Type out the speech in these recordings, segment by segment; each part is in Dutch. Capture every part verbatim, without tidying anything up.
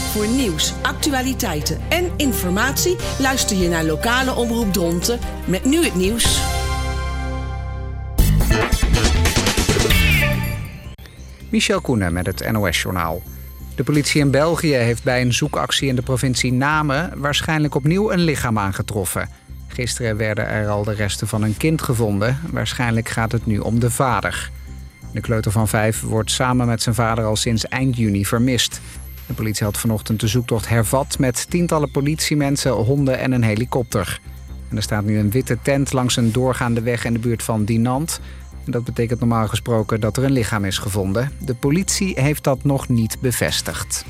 Voor nieuws, actualiteiten en informatie luister je naar lokale omroep Dronten met nu het nieuws. Michel Koenen met het N O S-journaal. De politie in België heeft bij een zoekactie in de provincie Namen waarschijnlijk opnieuw een lichaam aangetroffen. Gisteren werden er al de resten van een kind gevonden. Waarschijnlijk gaat het nu om de vader. De kleuter van vijf wordt samen met zijn vader al sinds eind juni vermist. De politie had vanochtend de zoektocht hervat met tientallen politiemensen, honden en een helikopter. En er staat nu een witte tent langs een doorgaande weg in de buurt van Dinant. En dat betekent normaal gesproken dat er een lichaam is gevonden. De politie heeft dat nog niet bevestigd.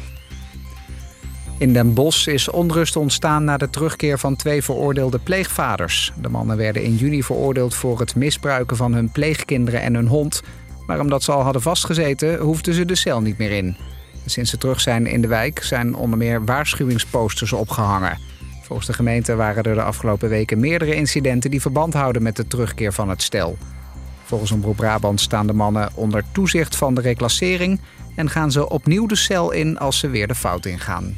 In Den Bosch is onrust ontstaan na de terugkeer van twee veroordeelde pleegvaders. De mannen werden in juni veroordeeld voor het misbruiken van hun pleegkinderen en hun hond. Maar omdat ze al hadden vastgezeten, hoefden ze de cel niet meer in. Sinds ze terug zijn in de wijk zijn onder meer waarschuwingsposters opgehangen. Volgens de gemeente waren er de afgelopen weken meerdere incidenten die verband houden met de terugkeer van het stel. Volgens Omroep Brabant staan de mannen onder toezicht van de reclassering en gaan ze opnieuw de cel in als ze weer de fout ingaan.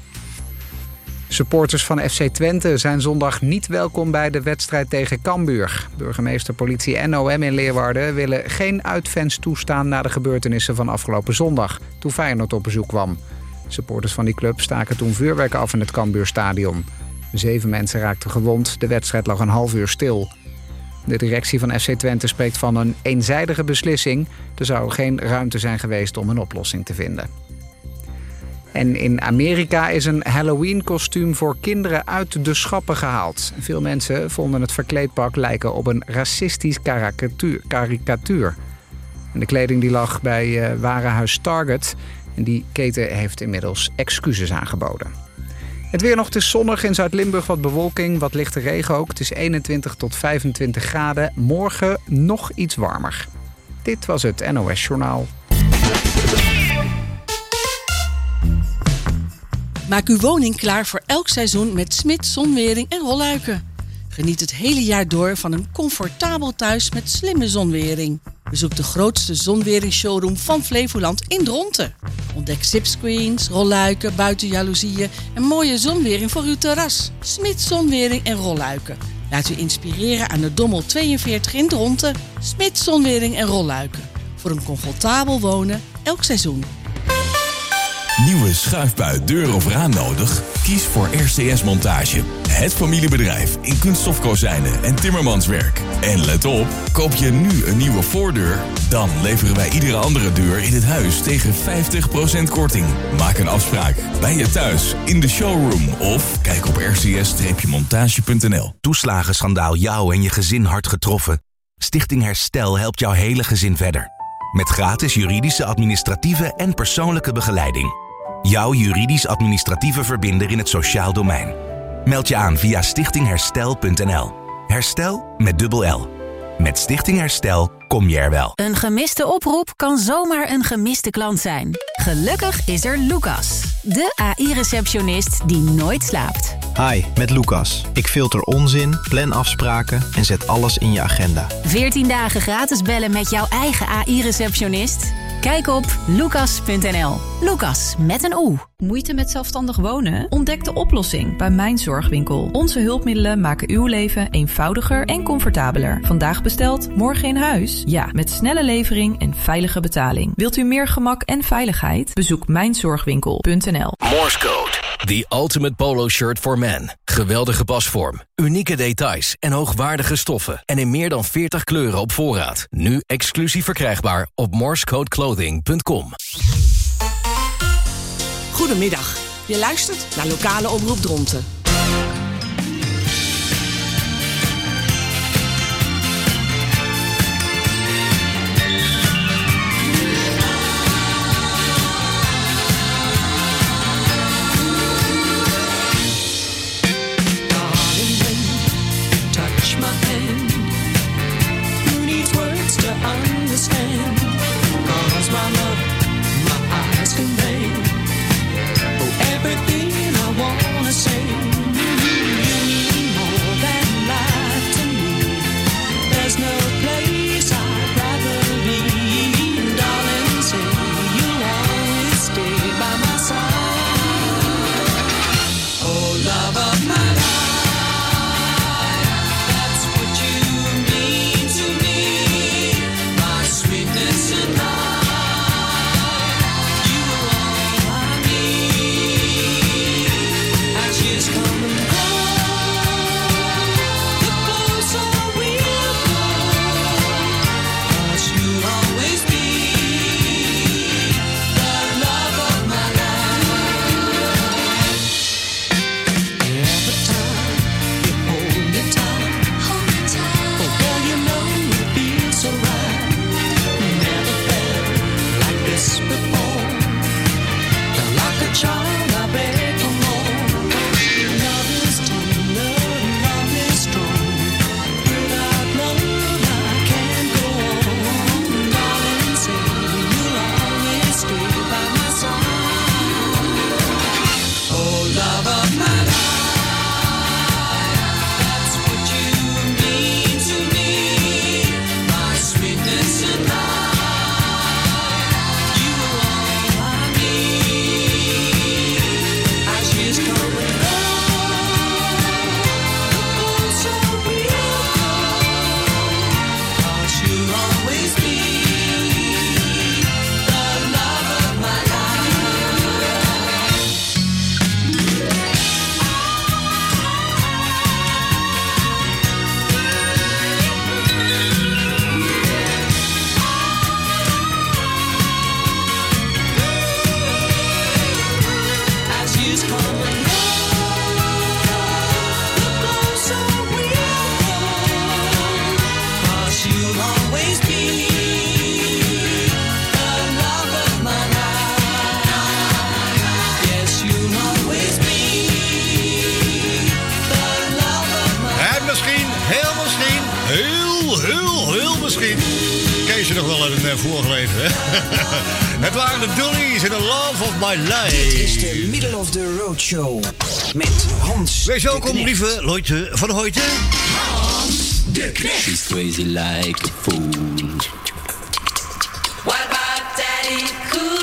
Supporters van F C Twente zijn zondag niet welkom bij de wedstrijd tegen Cambuur. Burgemeester, politie en O M in Leeuwarden willen geen uitfans toestaan na de gebeurtenissen van afgelopen zondag, toen Feyenoord op bezoek kwam. Supporters van die club staken toen vuurwerk af in het Cambuurstadion. Zeven mensen raakten gewond, de wedstrijd lag een half uur stil. De directie van F C Twente spreekt van een eenzijdige beslissing. Er zou geen ruimte zijn geweest om een oplossing te vinden. En in Amerika is een Halloween-kostuum voor kinderen uit de schappen gehaald. Veel mensen vonden het verkleedpak lijken op een racistisch karikatuur. karikatuur. En de kleding die lag bij uh, warenhuis Target. En die keten heeft inmiddels excuses aangeboden. Het weer nog, het is zonnig, in Zuid-Limburg wat bewolking, wat lichte regen ook. Het is eenentwintig tot vijfentwintig graden. Morgen nog iets warmer. Dit was het N O S-journaal. Maak uw woning klaar voor elk seizoen met Smit Zonwering en Rolluiken. Geniet het hele jaar door van een comfortabel thuis met slimme zonwering. Bezoek de grootste zonwering-showroom van Flevoland in Dronten. Ontdek zipscreens, rolluiken, buitenjaloezieën en mooie zonwering voor uw terras. Smit Zonwering en Rolluiken. Laat u inspireren aan de Dommel tweeënveertig in Dronten. Smit Zonwering en Rolluiken. Voor een comfortabel wonen elk seizoen. Nieuwe schuifbui, deur of raam nodig? Kies voor R C S Montage. Het familiebedrijf in kunststofkozijnen en timmermanswerk. En let op, koop je nu een nieuwe voordeur? Dan leveren wij iedere andere deur in het huis tegen vijftig procent korting. Maak een afspraak bij je thuis, in de showroom of kijk op r c s montage punt n l. Toeslagenschandaal jou en je gezin hard getroffen? Stichting Herstel helpt jouw hele gezin verder. Met gratis juridische, administratieve en persoonlijke begeleiding. Jouw juridisch-administratieve verbinder in het sociaal domein. Meld je aan via stichting herstel punt n l. Herstel met dubbel L. Met Stichting Herstel kom je er wel. Een gemiste oproep kan zomaar een gemiste klant zijn. Gelukkig is er Lucas, de A I-receptionist die nooit slaapt. Hi, met Lucas. Ik filter onzin, plan afspraken en zet alles in je agenda. veertien dagen gratis bellen met jouw eigen A I-receptionist? Kijk op lucas punt n l. Lucas met een O. Moeite met zelfstandig wonen? Ontdek de oplossing bij Mijn Zorgwinkel. Onze hulpmiddelen maken uw leven eenvoudiger en comfortabeler. Vandaag besteld, morgen in huis? Ja, met snelle levering en veilige betaling. Wilt u meer gemak en veiligheid? Bezoek mijn zorgwinkel punt n l. Morse Code. The ultimate polo shirt for men. Geweldige pasvorm, unieke details en hoogwaardige stoffen. En in meer dan veertig kleuren op voorraad. Nu exclusief verkrijgbaar op morsecode clothing punt com. Goedemiddag. Je luistert naar lokale omroep Dronten. Understand, cause my love, my eyes convey, oh, everything I wanna say. nog wel uit een uh, vorige leven, hè? Het waren de Dollies in The Love of My Life. Dit is de Middle of the Road Show met Hans. Wees welkom, lieve Leute van Hoyte. Hans de Knecht. She's crazy like a fool. What about Daddy Cool?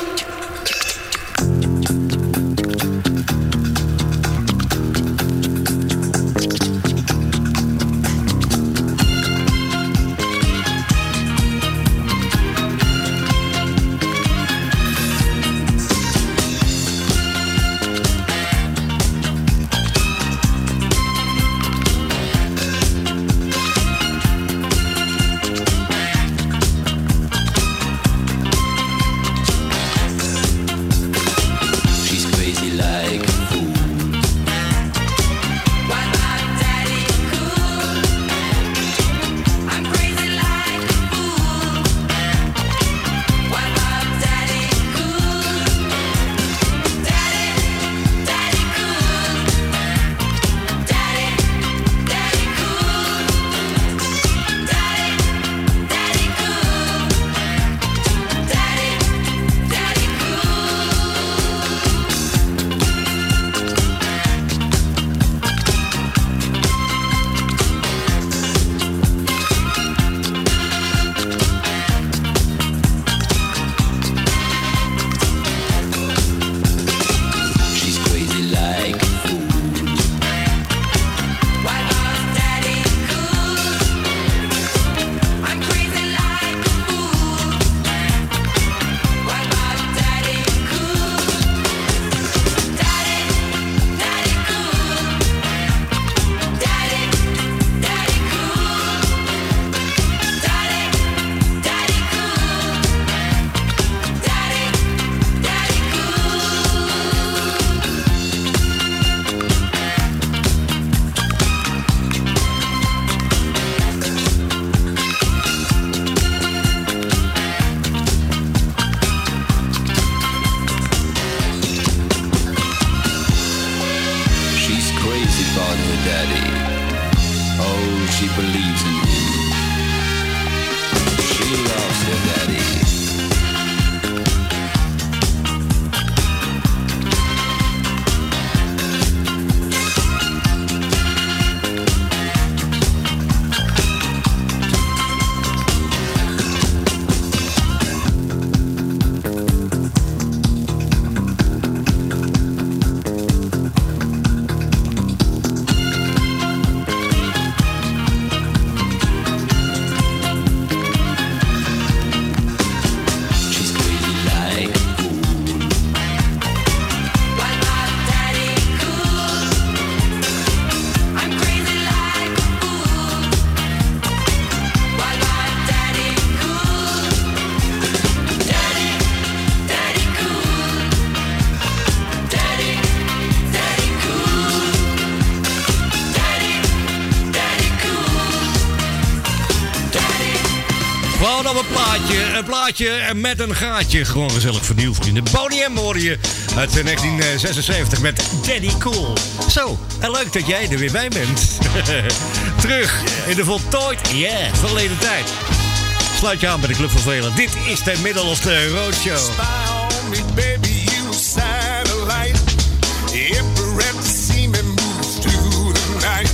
Een plaatje met een gaatje. Gewoon gezellig vernieuwd, vrienden. Boney M hoorde je uit negentien zesenzeventig met Daddy Cool. Zo, en leuk dat jij er weer bij bent. Terug in de voltooid, yeah, verleden tijd. Sluit je aan bij de Club van Velen. Dit is de Middle of the Road Show. Spy on me, baby, you satellite. Every rep to see me moves through the night.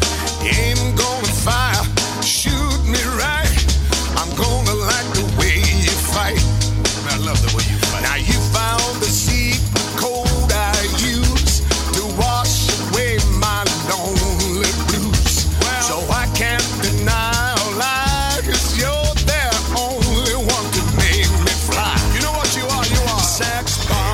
Aim gonna fire, shoot me right. I'm gonna like the way you fight. I love the way you fight. Now you found the secret code I use to wash away my lonely blues. Well, so I can't deny or lie, 'cause you're the only one to make me fly. You know what you are? You are sex bomb.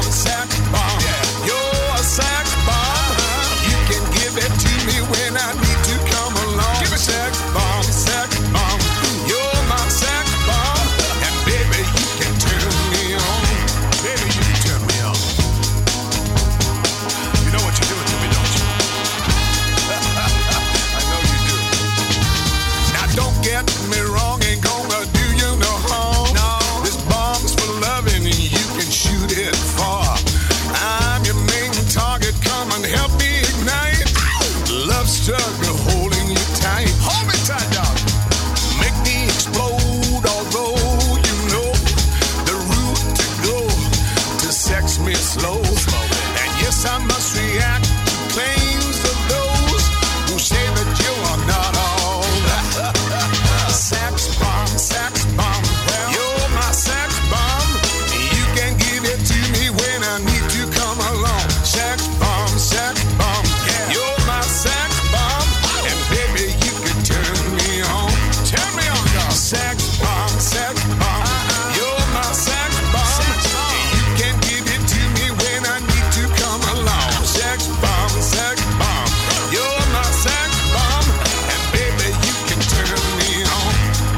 slow. And yes, I must react to claims of those who say that you are not all that. Sex bomb, sex bomb, you're my sex bomb. You can give it to me when I need to come along. Sex bomb, sex bomb, you're my sex bomb. And baby, you can turn me on. Turn me on, dog. Sex bomb, sex bomb, you're my sex bomb. You can give it to me when I need to come along. Sex bomb, sex bomb, you're my sex bomb. And baby, you can turn me on.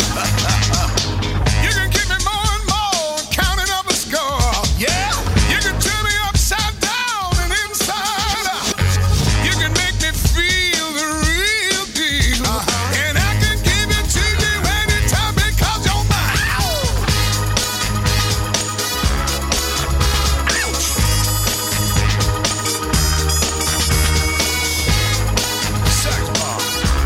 You can keep me more and more, counting up a score. Yeah, you can turn me upside down and inside out. You can make me feel the real deal. And I can give it to you anytime because you're mine. Sex bomb.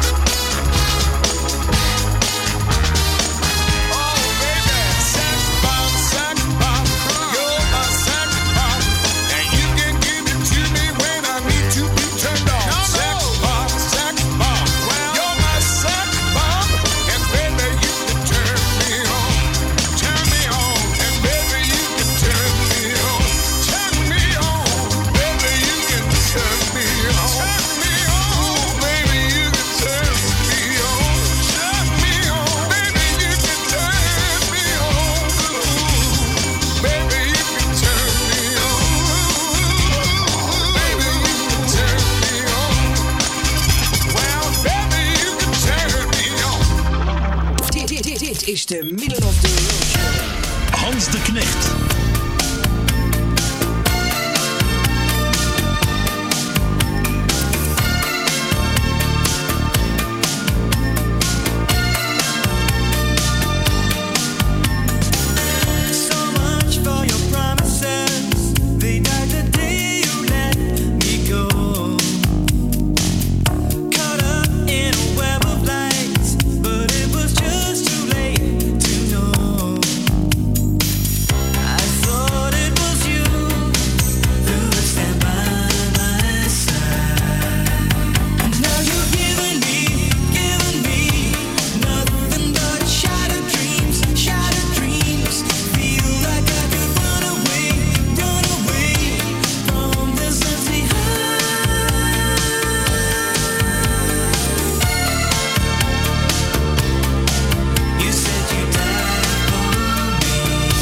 Oh, baby, sex bomb, sex bomb, you're my sex bomb, and you can give it to me when I need to be turned on. Sex bomb, sex bomb, you're my sex bomb, and baby, you can turn me on, turn me on, and baby, you can turn me on, turn me on, baby, you can turn me on, turn me on, baby, you can turn me on, turn me on, baby, you can turn me on, baby, you can turn me on, baby, you can turn me on, well, baby, you can turn me on. Dit, dit, dit, dit is de Middle of the Road Show. Hans de Knecht. So much for your promises. They died the day you let me go. Caught up in a web of lights, but it was just too late to know. I thought it was you who would stand by my side. And now you've given me, given me nothing but shattered dreams, shattered dreams. Feel like I could run away, run away from this empty heart. You said you died for me.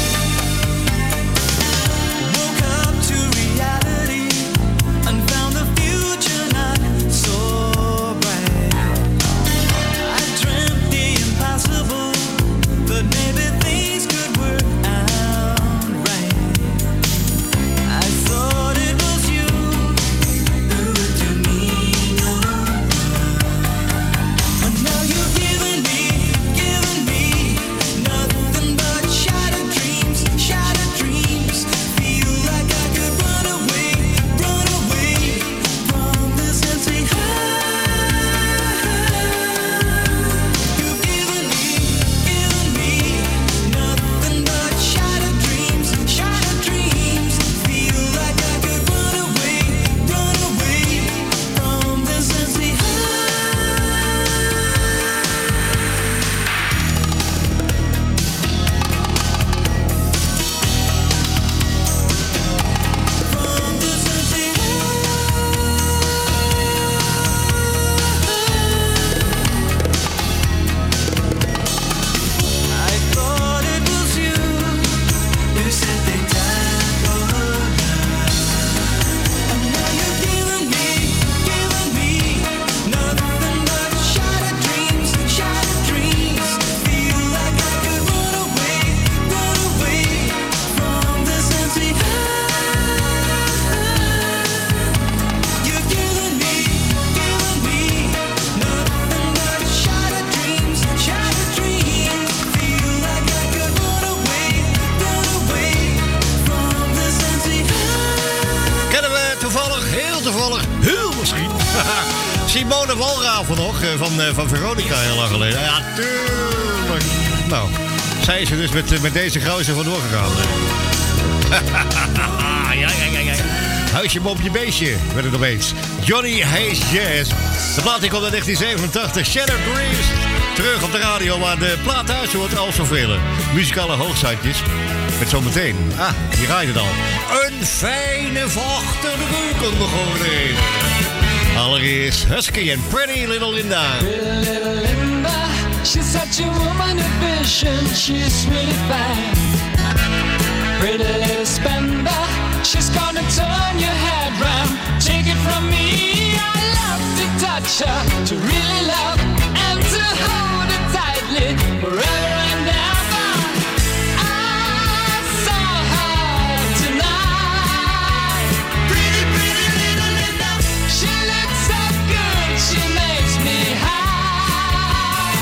Woke up to reality and found the future not so bright. I dreamt the impossible, but maybe things could work out right. I thought it was you who would do me no wrong. And now you've given me, given me nothing but shattered dreams, shattered dreams. Feel like I could run away, run away from this empty heart. You've given me, given me nothing but shattered dreams, shattered dreams. Feel like I could run away, run away from this empty I thought it was you who said they died for love. And now you've given me, given me nothing but shattered dreams, shattered dreams. Feel like I could run away, run away from this empty heart. You've given me, given me nothing but shattered dreams, shattered dreams. Feel like I could run away, run away from this empty heart. Kennen we toevallig, heel toevallig, heel misschien, Simone Walraven nog, eh, van, eh, van Veronica heel lang geleden. Ja, tuurlijk. Nou, zij is er dus met, eh, met deze gozer vandoor gegaan. ja, ja, ja. Huisje, Bompje, Beestje werd het opeens. Johnny Hayes Jazz. De plaat die komt uit negentien zevenentachtig. Shattered Dreams. Terug op de radio waar de plaat thuis hoort als zoveel. Muzikale hoogstandjes. Met zometeen, ah, hier rijdt het al. Een fijne vochtige keuken begonnen. Allereerst Husky en Pretty Little Linda. Pretty little Linda, she's such a woman of vision, she's really fine. Pretty little spender, she's gonna turn your head round. Take it from me, I love to touch her, to really love and to hold her tightly forever and ever. I saw her tonight. Pretty, pretty little Linda, she looks so good, she makes me high.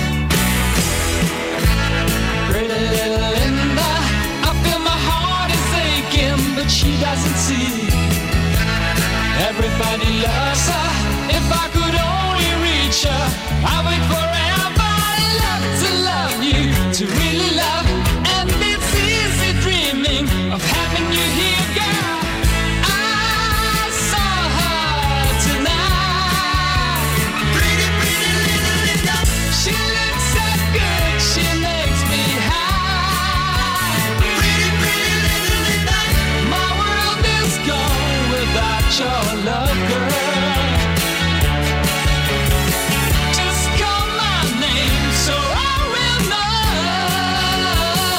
Pretty little Linda, I feel my heart is aching, but she doesn't see. Everybody loves her. If I could only reach her, I would forever love to love you, to really love. And it's easy dreaming of having you here, girl. I saw her tonight. Pretty, pretty little Linda, she looks so good, she makes me high. Pretty, pretty little Linda, my world is gone without your love, girl. Just call my name so I will know.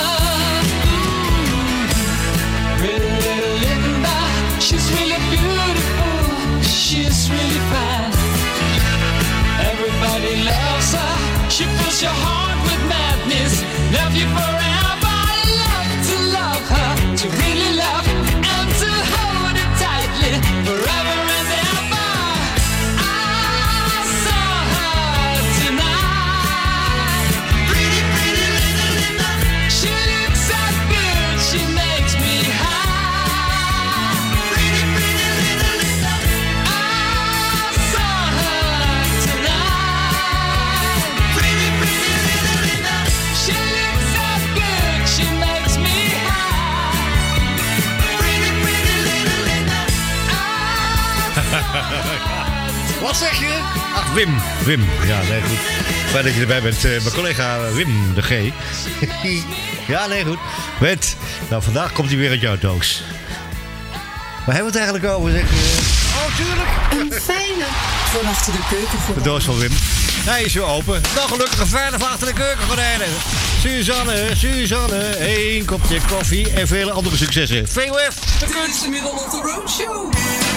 Pretty little Linda, she's really beautiful, she's really fine. Everybody loves her, she fills your heart with madness. Love you forever, love to love her, to really love and to hold her tightly forever and ever. I saw her tonight. Pretty, pretty little Linda, she looks so good, she makes me high. Pretty, pretty little Linda, I saw her tonight. Pretty, pretty little Linda, she looks so good, she makes me high. Pretty, pretty little Linda, Wat zeg je? Ach, Wim. Wim. Ja, nee, goed. Fijn dat je erbij bent. Uh, mijn collega Wim de G. Ja, nee, goed. Met, nou, vandaag komt hij weer uit jouw doos. Waar hebben we het eigenlijk over? Zeg? Oh, tuurlijk. Een fijne van achter de keuken. De doos van Wim. Hij is weer open. Nou, gelukkig een fijne van achter de keukengordijnen. Suzanne, Suzanne. Eén kopje koffie en vele andere successen. V O F. Het kunstmiddel op de roadshow.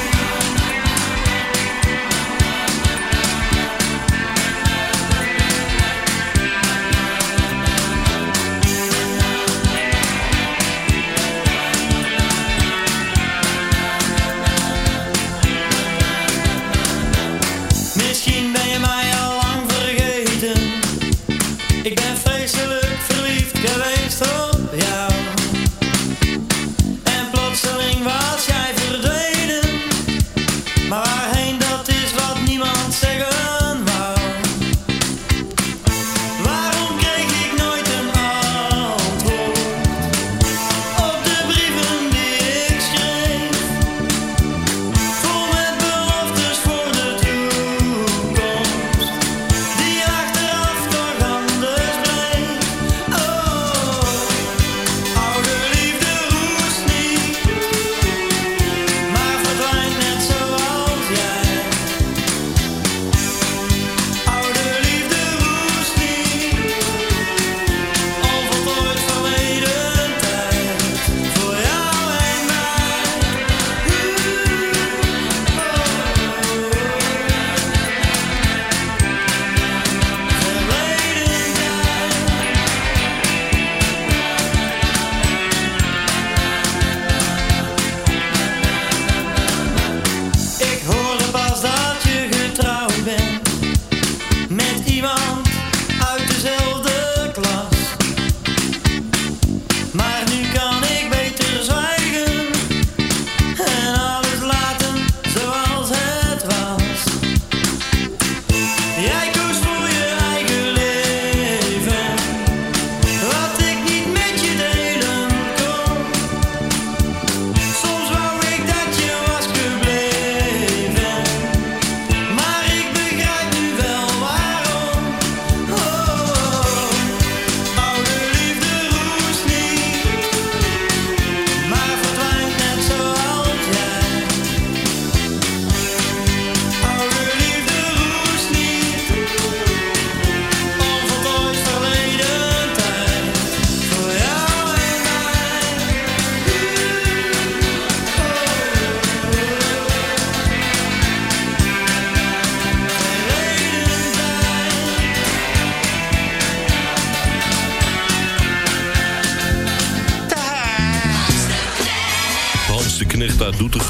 Misschien ben je mij al lang vergeten. Ik ben vreselijk verliefd geweest op jou. En plotseling was jij verdwenen.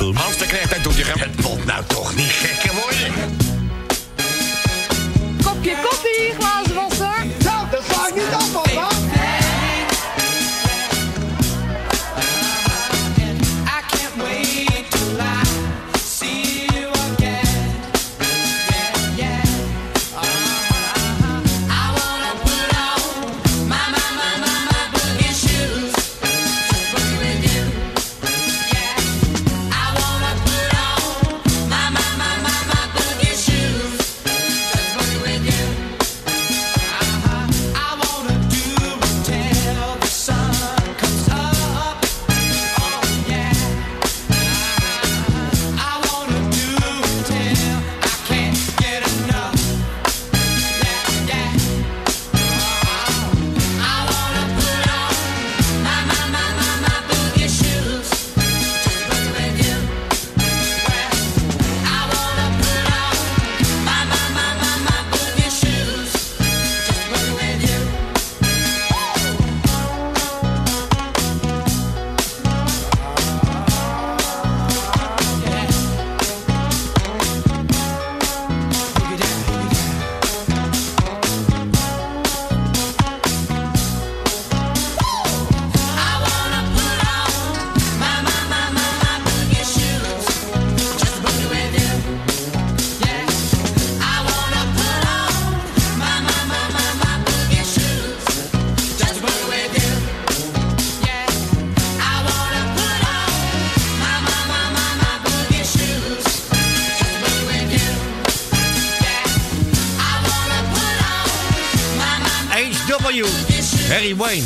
doen. Hans de Knecht, dat doet je gaan. Het moet nou toch niet gekker worden. Kopje koffie, glazen wasser. Nou, dat sla ik niet af, man. Harry Wayne,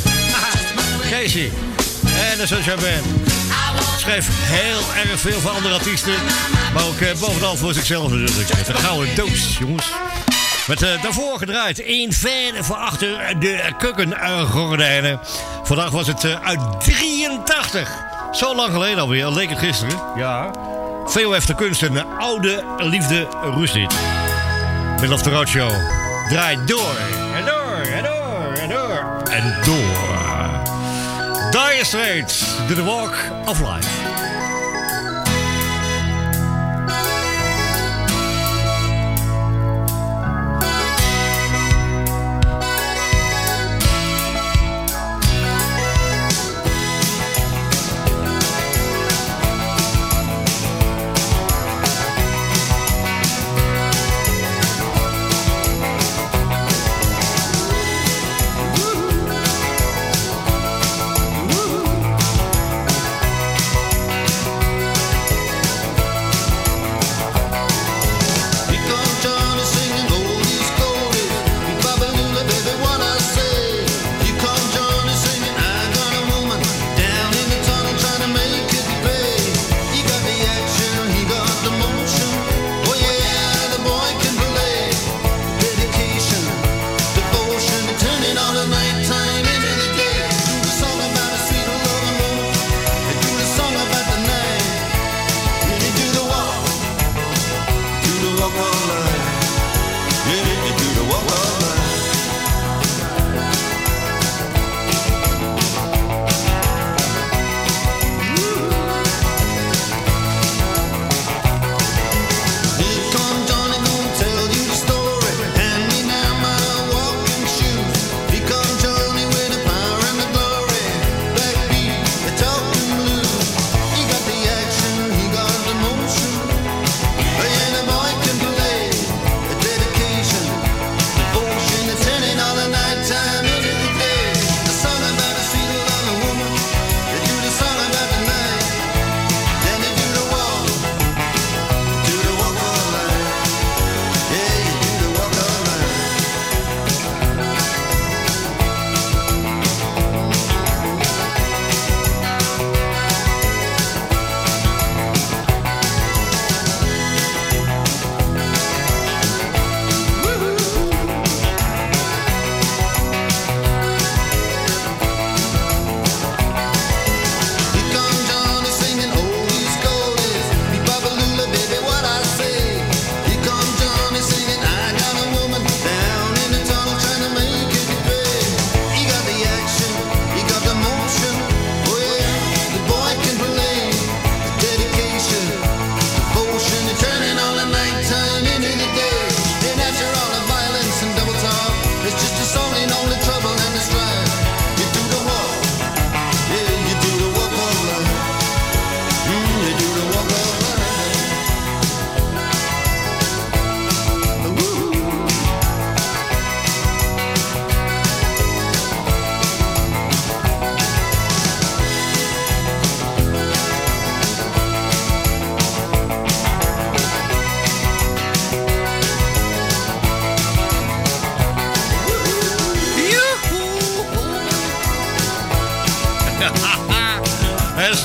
Casey en de Sunshine Band. Schreef heel erg veel voor andere artiesten, maar ook uh, bovenal voor zichzelf natuurlijk. Met een gouden doos, jongens. Met uh, daarvoor gedraaid in fan voor achter de keukengordijnen. Vandaag was het uh, uit drieëntachtig. Zo lang geleden alweer, leek het gisteren. Ja. Veel heeft de kunst een oude liefde roest niet. Middle of the Road Show. Draai door en door en door en door en door. Dire Straits, The Walk of Life.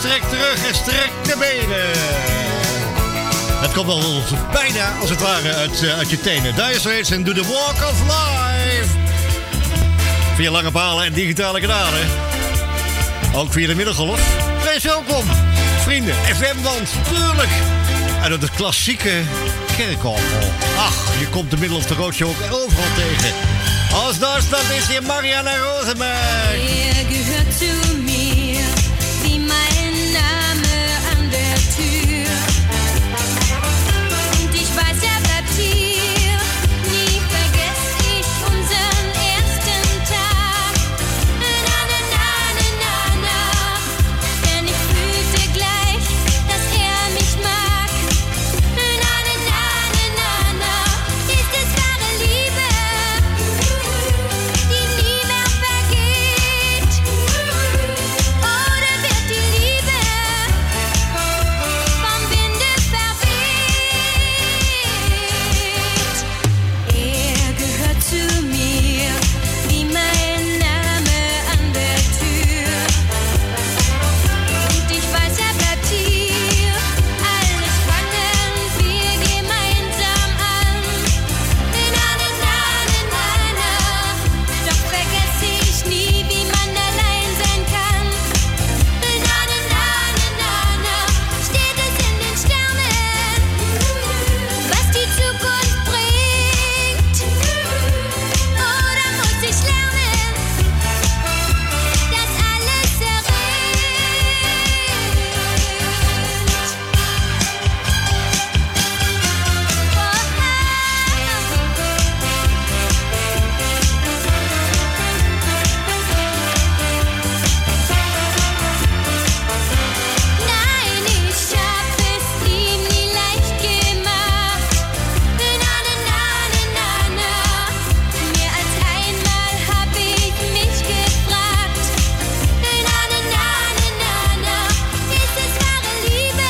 strek terug en strek de benen. Het komt al bijna, als het ware, uit, uh, uit je tenen. Dire Straits en Do the Walk of Life. Via lange palen en digitale kanalen. Ook via de middengolf. Wees welkom, vrienden. F M-band, tuurlijk. En door de klassieke kerkorgel. Ach, je komt de Middle of the Road Show ook overal tegen. Aus Deutschland is hier Marianne Rosenberg. Er gehört zu mir, wie mein Name an der Tür. Und ich weiß, er bleibt hier. Nie vergesse ich unseren ersten Tag. Na, na, na, na, na, na. Denn ich fühlte gleich, dass er mich mag. Na, na, na, na, na, na. Ist es wahre Liebe, die nie mehr vergeht? Oder wird die Liebe vom Winde verweht? Er gehört zu mir, wie mein Name an der Tür. Und ich weiß, er bleibt hier. Alles fangen wir gemeinsam an. Na, na, na, na, na, na. Doch vergesse ich nie, wie man allein sein kann. Na, na, na, na, na, na. Steht es in den Sternen, was die Zukunft bringt? Oder muss ich lernen, dass alles Nein, ich hab es ihm nie leicht gemacht. Na, na, na, na, na, na. Mehr als einmal hab ich mich gefragt. Na, na, na, na, na, na. Ist es wahre Liebe,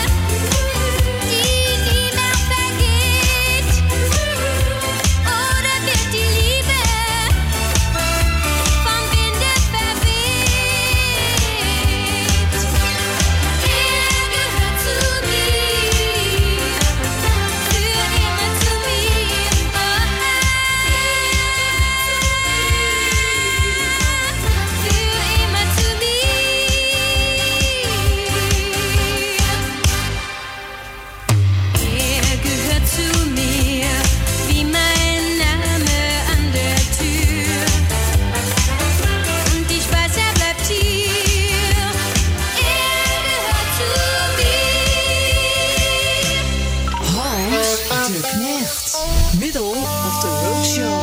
die nie mehr vergeht? Oder wird die Liebe vom Winde verweht? Er gehört zu mir, für immer zu mir. Oh, für immer zu mir. Er gehört zu mir, wie mein Name an der Tür. Und ich weiß, er bleibt hier. Er gehört zu mir. Hans de Knecht. Middle of the Road Show.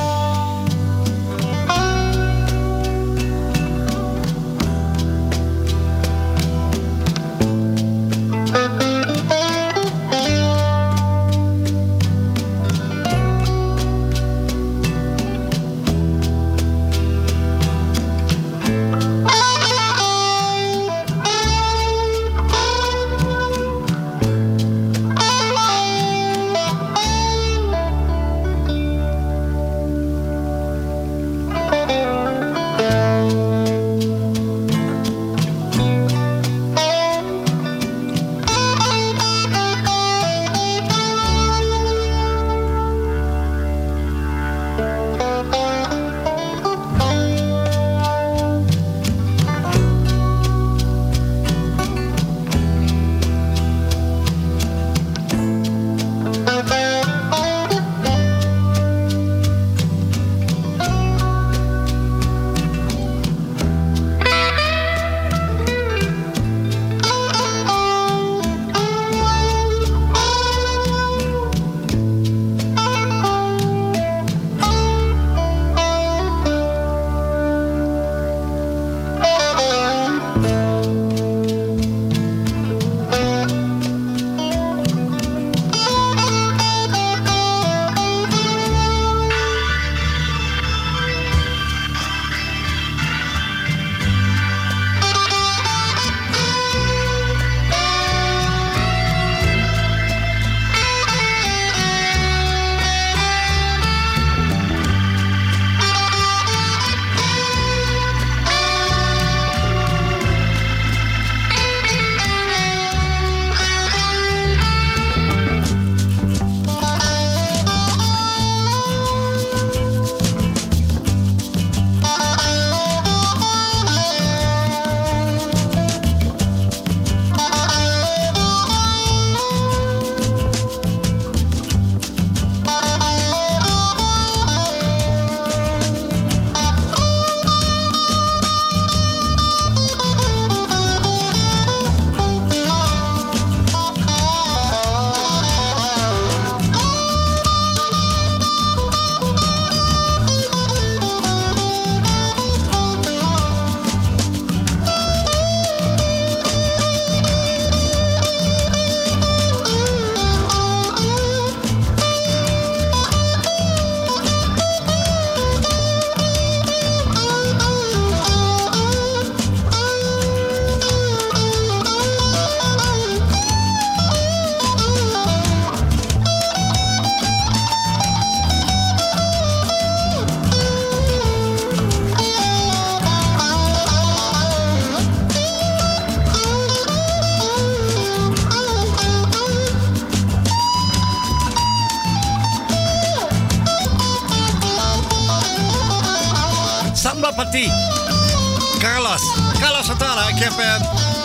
Party. Carlos. Carlos Santana. Ik heb... Uh...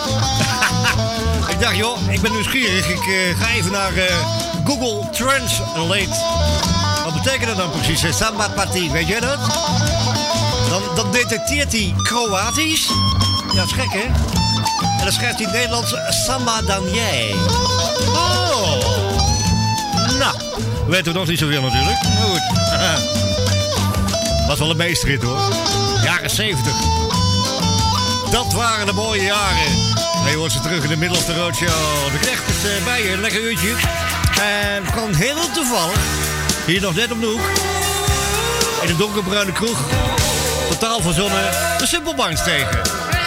ik dacht, joh, ik ben nieuwsgierig. Ik uh, ga even naar uh, Google Translate. Wat betekent dat dan precies? Uh, Samba Party, weet jij dat? Dan, dan detecteert hij Kroatisch. Ja, dat is gek, hè? En dan schrijft hij Nederlands Samba dan jij. Oh. Nou, weten we nog niet zoveel natuurlijk. Maar goed. Was wel een meesterhit, hoor. Jaren zeventig. Dat waren de mooie jaren. En je hoort ze terug in de Middle of the Road Show. De Knecht is uh, bij je, een lekker uurtje. En kwam heel toevallig, hier nog net om de hoek, in een donkerbruine kroeg, totaal verzonnen, de Simple Minds tegen.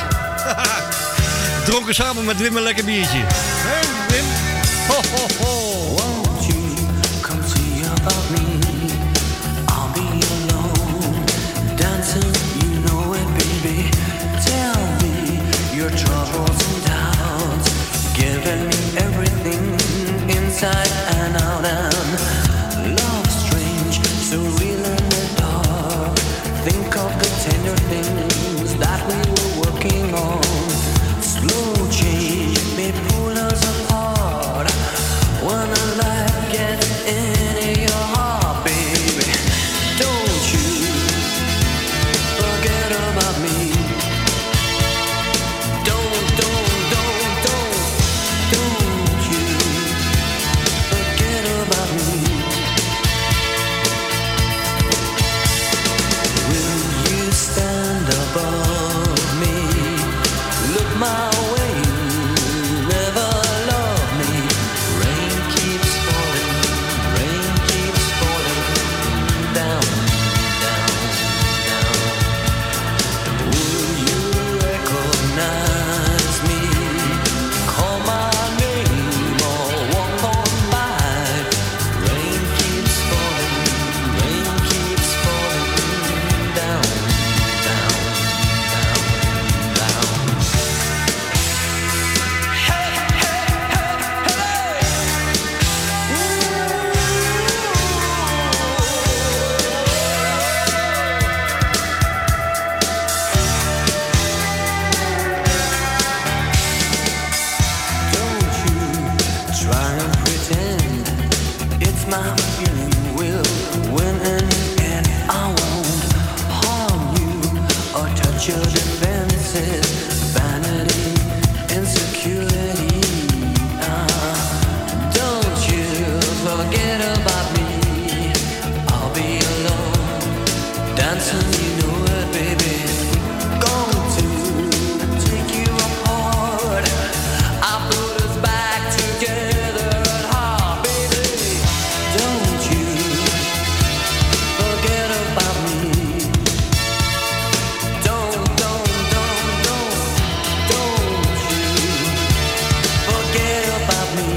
Dronken samen met Wim een lekker biertje. Hé, Wim? Ho, ho, ho. Won't you come see about me? I'll be alone, dancing, you know it, baby. Tell me your troubles and doubts, giving me everything inside and out, and love strange, so real in the dark. Think of the tender things that we were working on. Slow change may pull us apart when a life gets into your heart, baby. Don't you forget about me. Don't, don't, don't, don't, don't you forget about me. Will you stand above me? Look my way, never love me. Rain keeps falling, rain keeps falling down, down, down. Will you recognize me? Call my name or walk on by. Rain keeps falling, rain keeps falling down, down, down, down. Try and pretend it's my feeling. Will win in the end. I won't harm you or touch your defenses. Vanity, insecurity. Ah, don't you forget about me. I'll be alone, dancing, you know it, baby. Going to take you apart. I put us back together at heart, baby. Don't you forget about me. Don't, don't, don't, don't, don't you forget about me.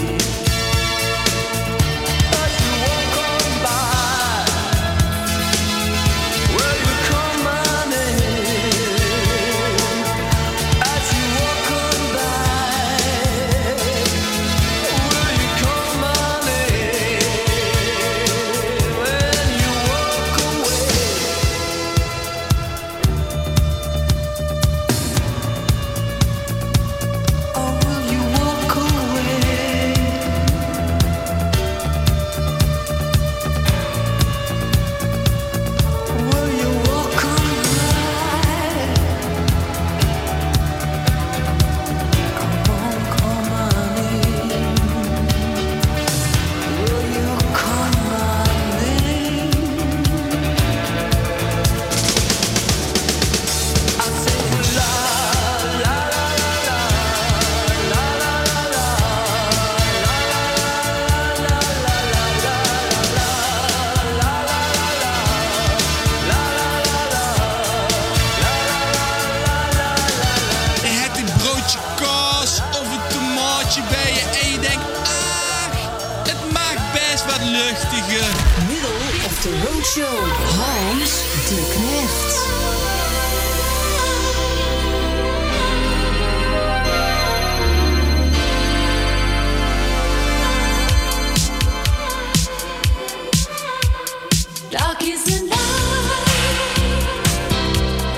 As you walk on by, will you call my name? As you walk on by, will you call my name? When you walk away, or will you walk away? Will you walk on by? Come on, call my name. Will you call my name? I say la la la la la la la Je hebt een broodje kaas of een tomaatje bij je en je denkt, ah, het maakt best wat luchtiger. Middle of the Road Show. Hans de Knecht. Dark is the night.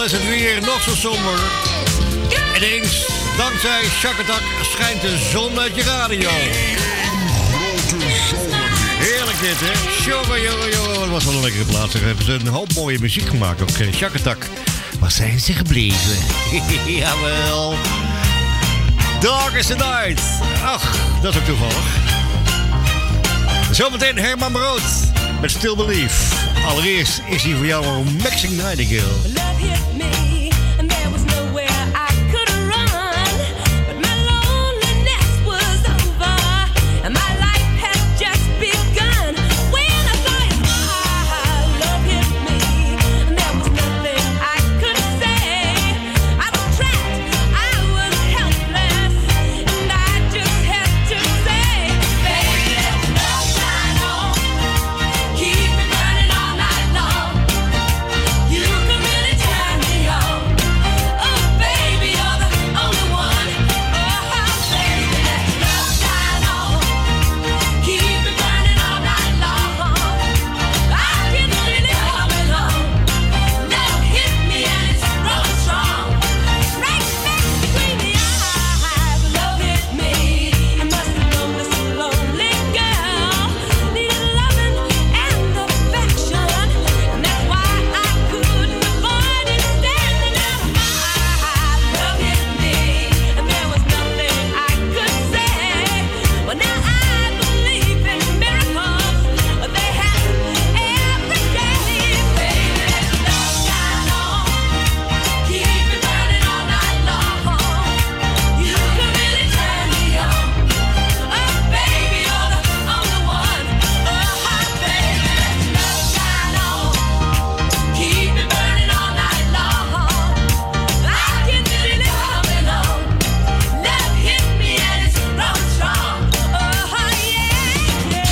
is het weer nog zo somber. Ineens, dankzij Shakatak, schijnt de zon uit je radio. Heerlijk dit, hè? Jongen, jongen, jongen. Het was wel een lekkere plaats. Daar hebben ze een hoop mooie muziek gemaakt. Ook uh, Shakatak. Waar zijn ze gebleven? Jawel. Dark is the night. Ach, dat is ook toevallig. Zometeen Herman Brood met Still Believe. Allereerst is hij voor jou een Maxing Nightingale. Love hit me, and there was nowhere I could run. But my loneliness was over, and my life had just begun. When I saw his smile, love hit me, and there was nothing I could say. I was trapped, I was helpless, and I just had to say, baby, let the love shine on, keep it burning all night long. You can really turn me on. Oh, baby, you're the only one. Oh, baby, let the love shine on. Keep it burning all night long. I can feel it coming on. Love hit me and it's growing strong. Right back between the eyes, love hit me. You must have known this lonely girl needed loving and affection, and that's why I couldn't avoid it. Standing out of my eyes, love hit me, and there was nothing I could say. But now I believe in miracles. They happen every day. Baby, let the love shine on. Keep it burning all night long. You can really turn me on. Oh, baby, you're the only one. Oh, baby, let the love shine on. Keep it burning all night long. I can feel it coming on. Love hit me and it's growing strong. Oh, yeah, yeah.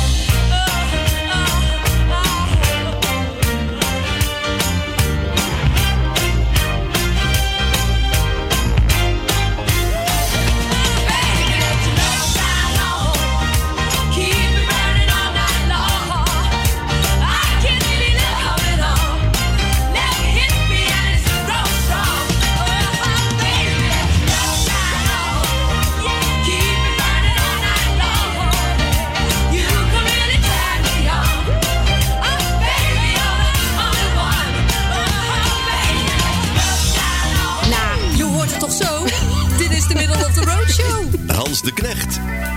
Baby, let the love shine on. Keep it burning all night long. I can feel it coming on. Love hit me and it's growing strong. Oh, baby, let the love shine on. Keep it burning all night long. You can really turn me on. Oh, baby, you're the only one. Oh, baby, let the love shine on. Nou, je hoort het toch zo? Dit is de Middle of the Road Show. Hans de Knecht.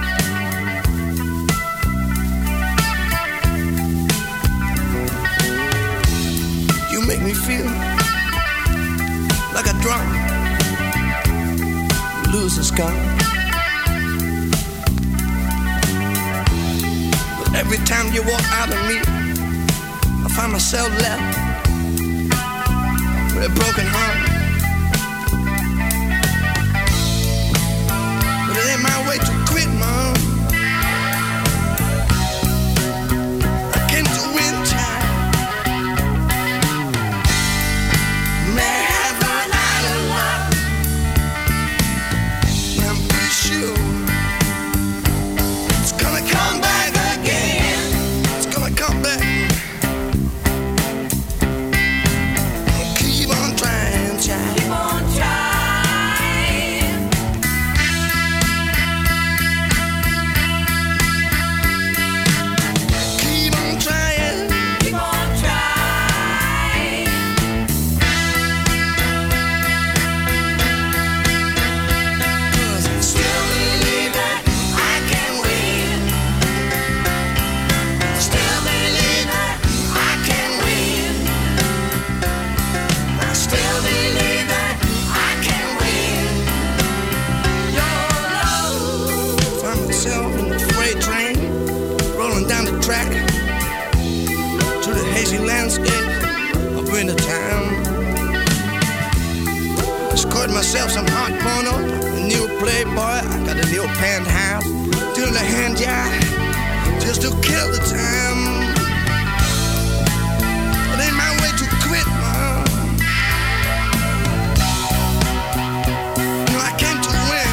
You make me feel like a drunk loser's gone. But every time you walk out of me, I find myself left with a broken heart. But it ain't my way to quit, Mom. I came to win time. May have run out of luck. I'm pretty sure it's gonna come back again. It's gonna come back. Keep on trying, child. Keep on trying. Keep on trying. Keep on trying. Cause I still believe that I can win. I still believe that I can win. I still believe that I can win. Your love. Find myself in the freight train, rolling down the track to the hazy landscape of wintertime. I scored myself some hot porno, a new Playboy, I got a new penthouse, doing the hand job just to kill the time. It ain't my way to quit, Mom. No, I came to win.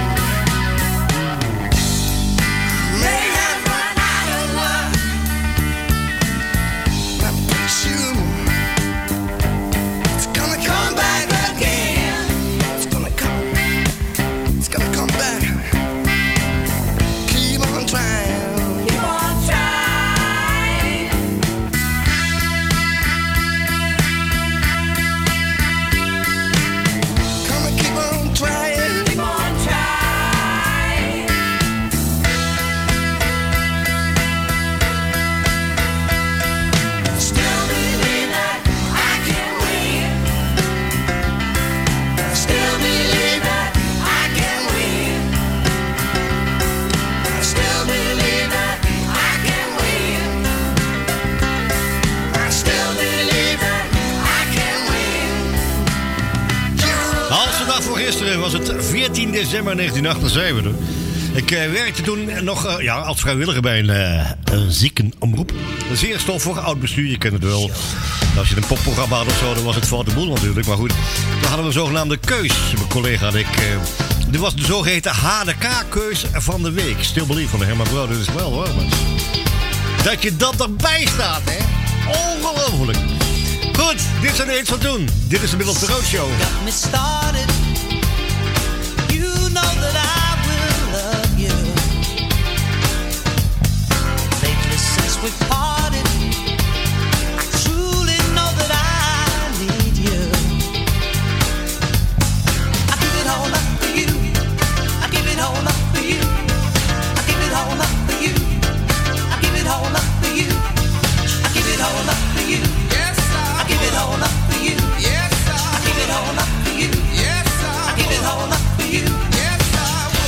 May have run out of luck. I'm pretty sure it's gonna come Gisteren was het veertien december negentien achtenzeventig. Ik uh, werkte toen nog uh, ja, als vrijwilliger bij een, uh, een ziekenomroep. Een zeer stoffig oud bestuur, je kent het wel. Als je een popprogramma had of zo, dan was het foute boel natuurlijk. Maar goed, dan hadden we een zogenaamde keus. Mijn collega had ik... Uh, dit was de zogeheten H D K-keus van de week. Still Believe van de Herman Brood. Dat is wel hoor, man. Dat je dat erbij staat, hè. Ongelooflijk. Goed, dit zijn de hits van toen. Dit is de Middel de Road Show. Got me started. You know that I will love you. Lately since we parted, I truly know that I need you. I give it all up for you. I give it all up for you. I give it all up for you. I give it all up for you. I give it all up for you. Yes, I give it all up for you. Yes, I give it all up for you. Yes, I give it all up for you. Yes, I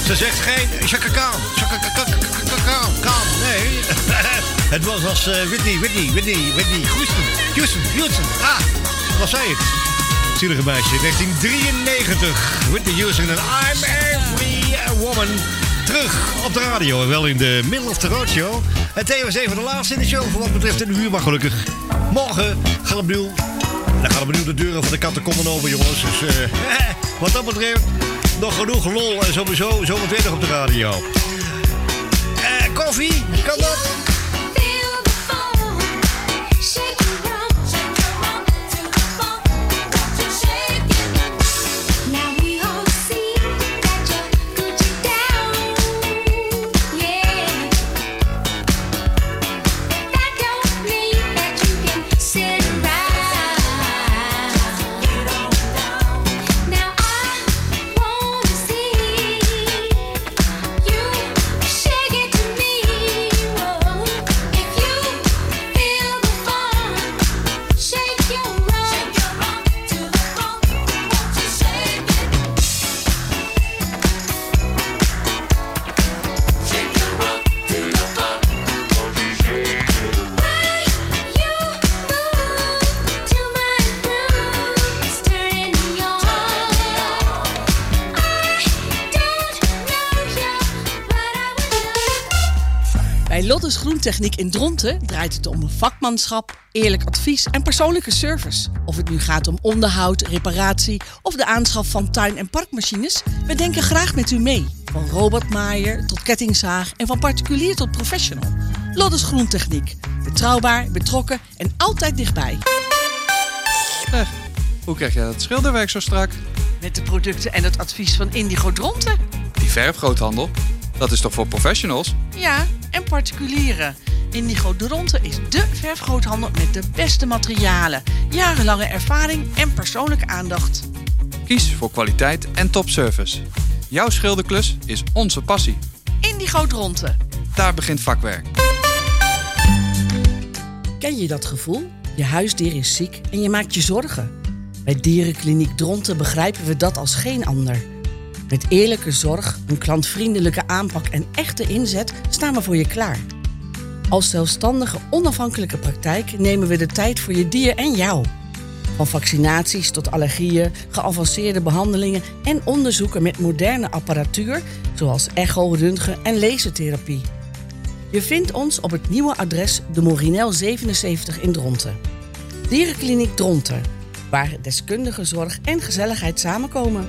Ze zegt geen Chaka Khan. Chaka Khan. Khan. Nee. Het was als uh, Whitney, Whitney, Whitney, Whitney Houston. Houston, Houston. Ah, wat zei het? Zielige meisje, negentien drieënnegentig. Whitney Houston en I'm Every Woman. Terug op de radio en wel in de middle of the road show. Het thema is even de laatste in de show voor wat betreft de uur, maar gelukkig. Morgen gaan opnieuw. En dan gaan opnieuw de deuren van de kattenkommen open, jongens. Dus uh, wat dat betreft, nog genoeg lol en sowieso zometeen nog op de radio. Uh, koffie, kan dat? Bij Lottes Groentechniek in Dronten draait het om vakmanschap, eerlijk advies en persoonlijke service. Of het nu gaat om onderhoud, reparatie of de aanschaf van tuin- en parkmachines, we denken graag met u mee. Van robotmaaier tot kettingzaag en van particulier tot professional. Lottes Groentechniek. Betrouwbaar, betrokken en altijd dichtbij. Eh, hoe krijg jij dat schilderwerk zo strak? Met de producten en het advies van Indigo Dronten. Die verfgroothandel, dat is toch voor professionals? Ja, en particulieren. Indigo Dronten is dé verfgroothandel met de beste materialen, jarenlange ervaring en persoonlijke aandacht. Kies voor kwaliteit en topservice. Jouw schilderklus is onze passie. Indigo Dronten. Daar begint vakwerk. Ken je dat gevoel? Je huisdier is ziek en je maakt je zorgen. Bij Dierenkliniek Dronten begrijpen we dat als geen ander. Met eerlijke zorg, een klantvriendelijke aanpak en echte inzet staan we voor je klaar. Als zelfstandige, onafhankelijke praktijk nemen we de tijd voor je dier en jou. Van vaccinaties tot allergieën, geavanceerde behandelingen en onderzoeken met moderne apparatuur, zoals echo, röntgen en lasertherapie. Je vindt ons op het nieuwe adres de Morinel zevenenzeventig in Dronten. Dierenkliniek Dronten, waar deskundige zorg en gezelligheid samenkomen.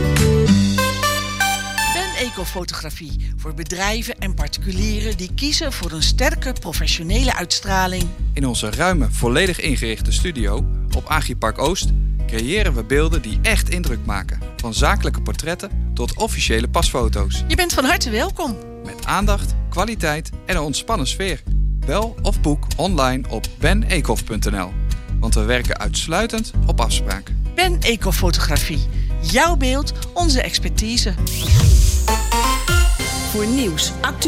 Ecofotografie voor bedrijven en particulieren die kiezen voor een sterke professionele uitstraling. In onze ruime, volledig ingerichte studio op Agripark Oost creëren we beelden die echt indruk maken. Van zakelijke portretten tot officiële pasfoto's. Je bent van harte welkom. Met aandacht, kwaliteit en een ontspannen sfeer. Bel of boek online op ben ecof punt n l. Want we werken uitsluitend op afspraak. Ben Ecofotografie. Jouw beeld, onze expertise. Voor nieuws, actu-